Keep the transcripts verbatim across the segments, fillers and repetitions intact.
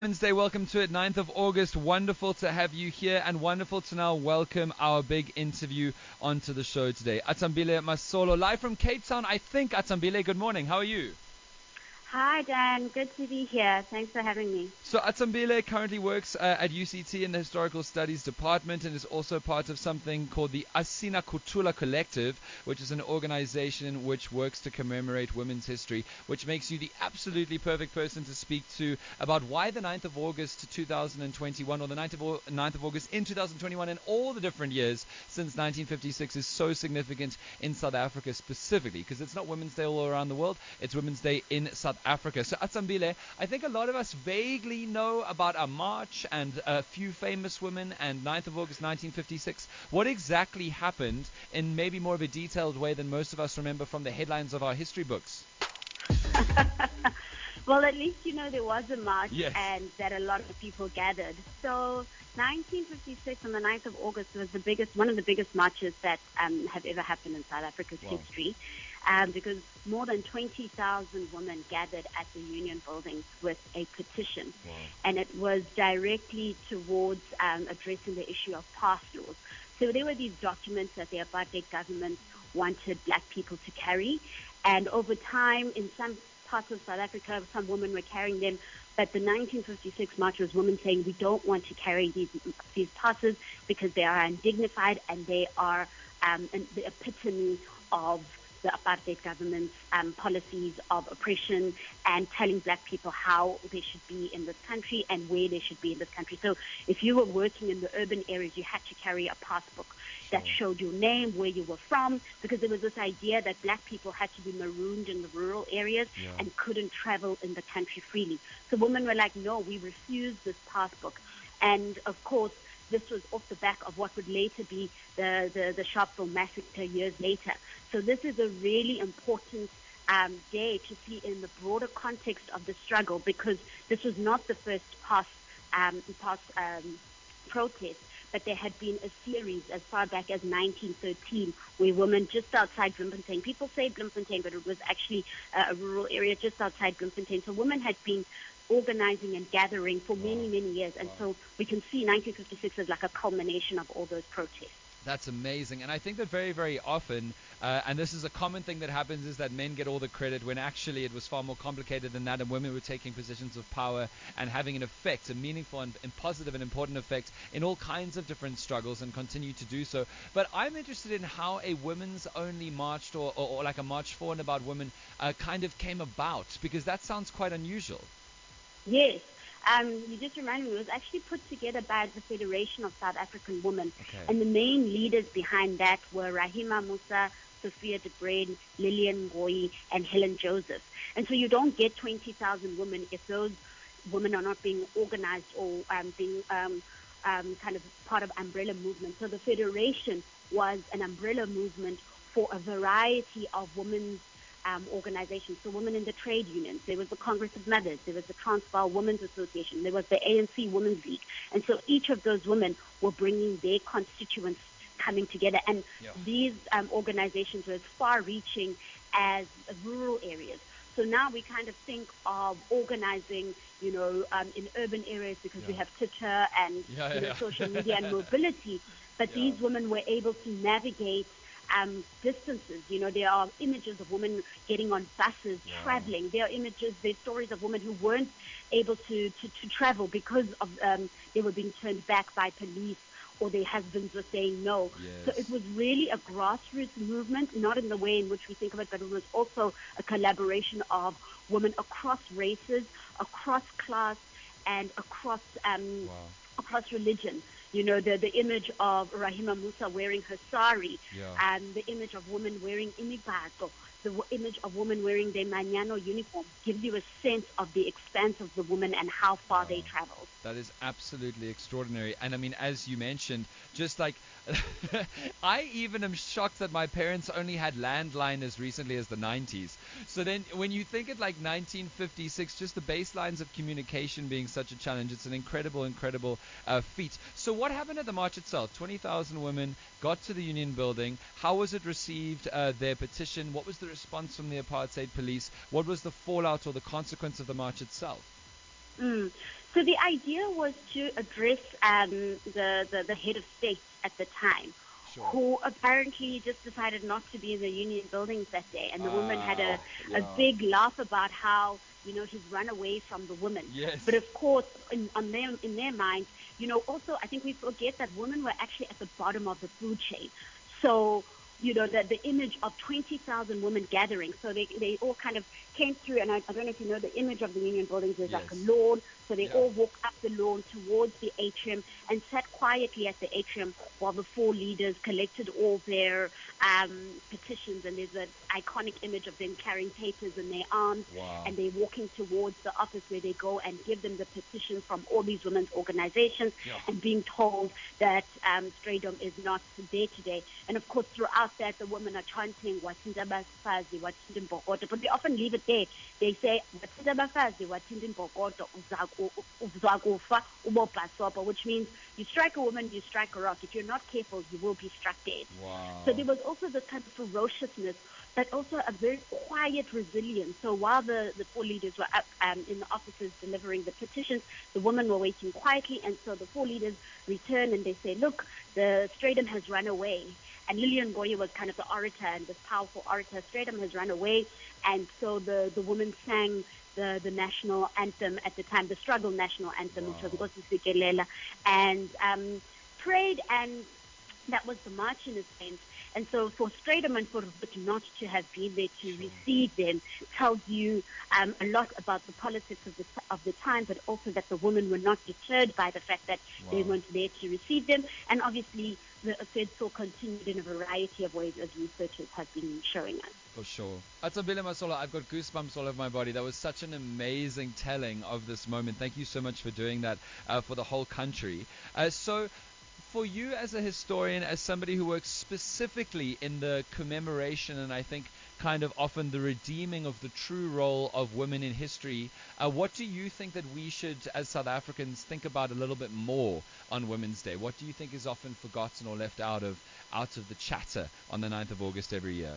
Wednesday, welcome to it, ninth of August. Wonderful to have you here and wonderful to now welcome our big interview onto the show today. Atambile Masolo, live from Cape Town, I think. Atambile, good morning. How are you? Hi, Dan. Good to be here. Thanks for having me. So Atambile currently works uh, at U C T in the Historical Studies Department and is also part of something called the Asina Kutula Collective, which is an organization which works to commemorate women's history, which makes you the absolutely perfect person to speak to about why the ninth of August two thousand twenty-one or the ninth of, ninth of August in two thousand twenty-one and all the different years since nineteen fifty-six is so significant in South Africa specifically, because it's not Women's Day all around the world, it's Women's Day in South Africa. So Atambile, I think a lot of us vaguely know about a march and a few famous women and ninth of August nineteen fifty-six. What exactly happened in maybe more of a detailed way than most of us remember from the headlines of our history books? Well, at least you know there was a march Yes. and that a lot of people gathered. So nineteen fifty-six on the ninth of August was the biggest, one of the biggest marches that um, have ever happened in South Africa's Wow. history, um, because more than twenty thousand women gathered at the Union buildings with a petition. Wow. And it was directly towards um, addressing the issue of pass laws. So there were these documents that the apartheid government wanted black people to carry, and over time in some parts of South Africa, some women were carrying them. But the nineteen fifty-six march was women saying we don't want to carry these these passes because they are undignified and they are um, an, the epitome of the apartheid government's um, policies of oppression and telling black people how they should be in this country and where they should be in this country. So if you were working in the urban areas, you had to carry a passbook that showed your name, where you were from, because there was this idea that black people had to be marooned in the rural areas Yeah. and couldn't travel in the country freely. So women were like, no, we refuse this passbook. And of course, this was off the back of what would later be the, the, the Sharpeville massacre years later. So this is a really important um, day to see in the broader context of the struggle, because this was not the first past, um, past um, protest, but there had been a series as far back as nineteen thirteen where women just outside Bloemfontein, people say Bloemfontein, but it was actually uh, a rural area just outside Bloemfontein. So women had been organizing and gathering for many, many years. And Wow. so we can see nineteen fifty-six as like a culmination of all those protests. That's amazing. And I think that very, very often, uh, and this is a common thing that happens, is that men get all the credit when actually it was far more complicated than that, and women were taking positions of power and having an effect, a meaningful and, and positive and important effect in all kinds of different struggles, and continue to do so. But I'm interested in how a women's only march or, or, or like a march for and about women uh, kind of came about, because that sounds quite unusual. Yes. Um, you just reminded me, it was actually put together by the Federation of South African Women. Okay. And the main leaders behind that were Rahima Musa, Sophia de Bruyn, Lillian Ngoyi, and Helen Joseph. And so you don't get twenty thousand women if those women are not being organized or um, being um, um, kind of part of umbrella movement. So the Federation was an umbrella movement for a variety of women's Um, organizations, so women in the trade unions. There was the Congress of Mothers, there was the Transvaal Women's Association, there was the A N C Women's League. And so each of those women were bringing their constituents coming together. And Yeah. these um, organizations were as far-reaching as rural areas. So now we kind of think of organizing, you know, um, in urban areas because we Yeah. have Twitter and Yeah, yeah, you know, yeah. social media and mobility. But Yeah. these women were able to navigate Um, distances. You know, there are images of women getting on buses, Wow. traveling. There are images, there are stories of women who weren't able to, to, to travel because of um, they were being turned back by police or their husbands were saying no. Yes. So it was really a grassroots movement, not in the way in which we think of it, but it was also a collaboration of women across races, across class, and across um, Wow. across religion. You know, the, the image of Rahima Musa wearing her sari, Yeah. and the image of women wearing imibato, the w- image of women wearing their Mañano uniform gives you a sense of the expanse of the women and how far Wow. they traveled. That is absolutely extraordinary. And I mean, as you mentioned, just like I even am shocked that my parents only had landline as recently as the nineties. So then when you think it like nineteen fifty-six, just the baselines of communication being such a challenge, it's an incredible, incredible uh, feat. So what happened at the march itself? twenty thousand women got to the Union building. How was it received, uh, their petition? What was the response from the apartheid police? What was the fallout or the consequence of the march itself? Mm. So the idea was to address um, the, the, the head of state at the time, Sure. who apparently just decided not to be in the union buildings that day. And the woman had a, Ah, a yeah. big laugh about how, you know, he's run away from the woman. Yes. But of course, in, on their, in their minds, you know, also I think we forget that women were actually at the bottom of the food chain. So, you know, the, the image of twenty thousand women gathering. So they, they all kind of came through, and I, I don't know if you know the image of the union buildings. There's Yes. like a lawn. So they Yeah. all walked up the lawn towards the atrium and sat quietly at the atrium while the four leaders collected all their um, petitions. And there's an iconic image of them carrying papers in their arms. Wow. And they're walking towards the office where they go and give them the petitions from all these women's organizations, Yeah. and being told that um, Straydom is not there today. And of course, throughout that, the women are chanting, "Watinda bafazi, watinda mbokodo." But they often leave it there. They say, "Watinda bafazi, watinda mbokodo, uzakufa ubobhasopa," which means you strike a woman, you strike a rock. If you're not careful, you will be struck dead. Wow. So there was also this kind of ferociousness, but also a very quiet resilience. So while the, the four leaders were up um, in the offices delivering the petitions, the women were waiting quietly. And so the four leaders return and they say, "Look, the Straydom has run away." And Lillian Ngoyi was kind of the orator and this powerful orator. Straydom has run away. And so the, the women sang the, the national anthem at the time, the struggle national anthem, Wow. which was Nkosi Sikelela, and um, prayed, and that was the march in a sense. And so for Straydom and for Ruth not to have been there to Sure. receive them tells you um, a lot about the politics of the, of the time, but also that the women were not deterred by the fact that they Wow. weren't there to receive them. And obviously the Afedso continued in a variety of ways, as researchers have been showing us. For sure. Athabile Masola, I've got goosebumps all over my body. That was such an amazing telling of this moment. Thank you so much for doing that uh, for the whole country. Uh, so, for you as a historian, as somebody who works specifically in the commemoration and I think kind of often the redeeming of the true role of women in history, uh, what do you think that we should, as South Africans, think about a little bit more on Women's Day? What do you think is often forgotten or left out of out of the chatter on the ninth of August every year?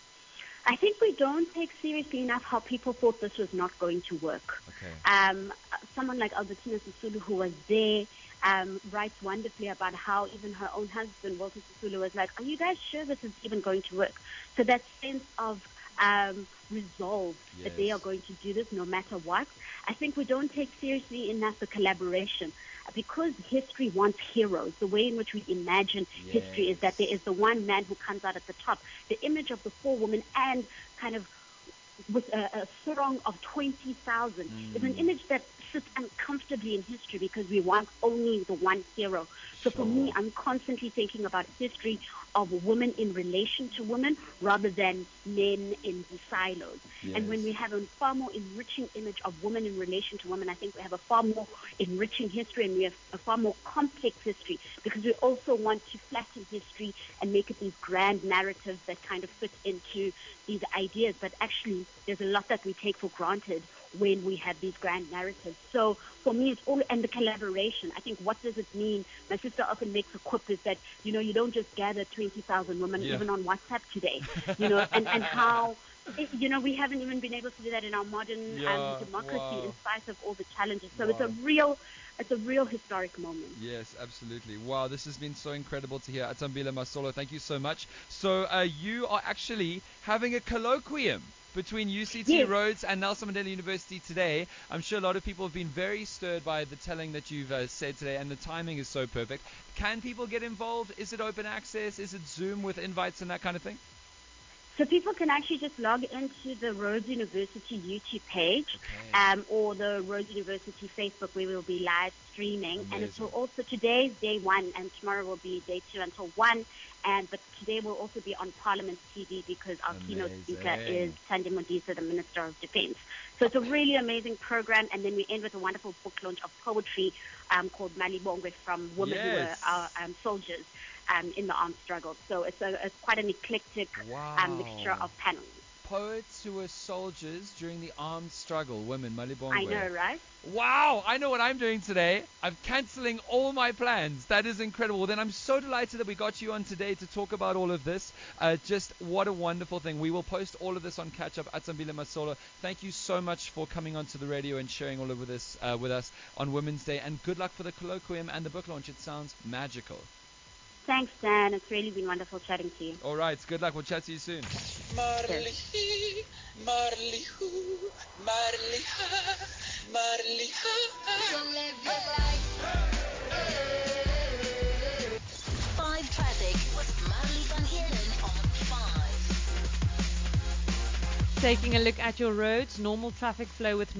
I think we don't take seriously enough how people thought this was not going to work. Okay. Um, someone like Albertina Sisulu, who was there, um, writes wonderfully about how even her own husband, Walter Sisulu, was like, "Are you guys sure this is even going to work?" So that sense of um, resolve Yes. that they are going to do this no matter what. I think we don't take seriously enough the collaboration. Because history wants heroes, the way in which we imagine Yes. history is that there is the one man who comes out at the top. The image of the four women and kind of with a, a throng of twenty thousand Mm. is an image that sits uncomfortably in history because we want only the one hero. So for Sure. me, I'm constantly thinking about history of women in relation to women rather than men in the silos. Yes. And when we have a far more enriching image of women in relation to women, I think we have a far more enriching history, and we have a far more complex history because we also want to flatten history and make it these grand narratives that kind of fit into these ideas. But actually, there's a lot that we take for granted when we have these grand narratives. So for me, it's all, and the collaboration. I think, what does it mean? My sister often makes a quip is that, you know, you don't just gather twenty thousand women, Yeah. even on WhatsApp today, you know, and, and how, you know, we haven't even been able to do that in our modern Yeah, um, democracy wow. in spite of all the challenges. So it's a Wow. real, it's a real historic moment. Yes, absolutely. Wow, this has been so incredible to hear. Atambile Masolo, thank you so much. So uh, you are actually having a colloquium between U C T Yes. Rhodes and Nelson Mandela University today. I'm sure a lot of people have been very stirred by the telling that you've uh, said today, and the timing is so perfect. Can people get involved? Is it open access? Is it Zoom with invites and that kind of thing? So people can actually just log into the Rhodes University YouTube page, Okay. um, or the Rhodes University Facebook, where we'll be live streaming. And it will Amazing. also, today's day one, and tomorrow will be day two until one. And but today will also be on Parliament T V because our keynote speaker Amazing. is Thandi Modise, the Minister of Defence. So it's a really amazing program. And then we end with a wonderful book launch of poetry um, called Malibongwe, from women Yes. who were our um, soldiers um, in the armed struggle. So it's a it's quite an eclectic Wow. um, mixture of panels. poets who were soldiers during the armed struggle, women, Malibongwe. I know, right? Wow, I know what I'm doing today. I'm cancelling all my plans. That is incredible. Well, then I'm so delighted that we got you on today to talk about all of this. Uh, just what a wonderful thing. We will post all of this on Catch Up at Zambile Masolo. Thank you so much for coming onto the radio and sharing all of this uh, with us on Women's Day. And good luck for the colloquium and the book launch. It sounds magical. Thanks, Dan. It's really been wonderful chatting to you. All right. Good luck. We'll chat to you soon. Marley, Marley, who, Marley, ha, Marley, ha. Five traffic with Marley Van Heerden on five. Taking a look at your roads, normal traffic flow with